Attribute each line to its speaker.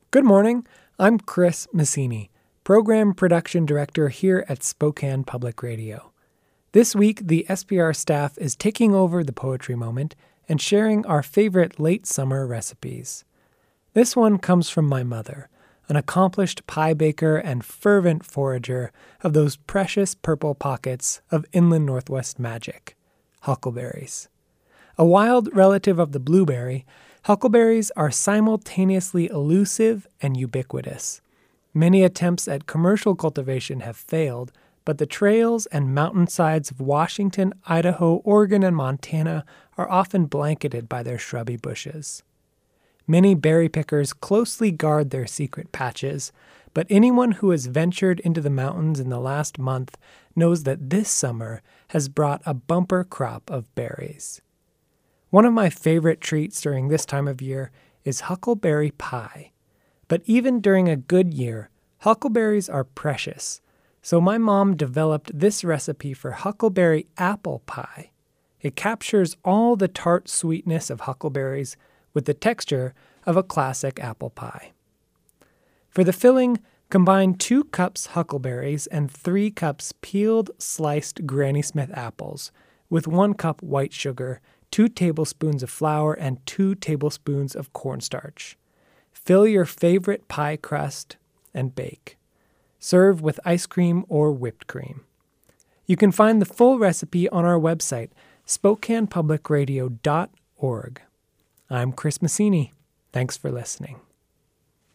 Speaker 1: Good morning. I'm Chris Messini, Program Production Director here at Spokane Public Radio. This week, the SPR staff is taking over the Poetry Moment and sharing our favorite late summer recipes. This one comes from my mother, an accomplished pie baker and fervent forager of those precious purple pockets of inland Northwest magic, huckleberries. A wild relative of the blueberry, huckleberries are simultaneously elusive and ubiquitous. Many attempts at commercial cultivation have failed, but the trails and mountainsides of Washington, Idaho, Oregon, and Montana are often blanketed by their shrubby bushes. Many berry pickers closely guard their secret patches, but anyone who has ventured into the mountains in the last month knows that this summer has brought a bumper crop of berries. One of my favorite treats during this time of year is huckleberry pie. But even during a good year, huckleberries are precious, so my mom developed this recipe for huckleberry apple pie. It captures all the tart sweetness of huckleberries with the texture of a classic apple pie. For the filling, combine 2 cups huckleberries and 3 cups peeled, sliced Granny Smith apples with 1 cup white sugar, 2 tablespoons of flour, and 2 tablespoons of cornstarch. Fill your favorite pie crust and bake. Serve with ice cream or whipped cream. You can find the full recipe on our website, SpokanePublicRadio.org. I'm Chris Messini. Thanks for listening.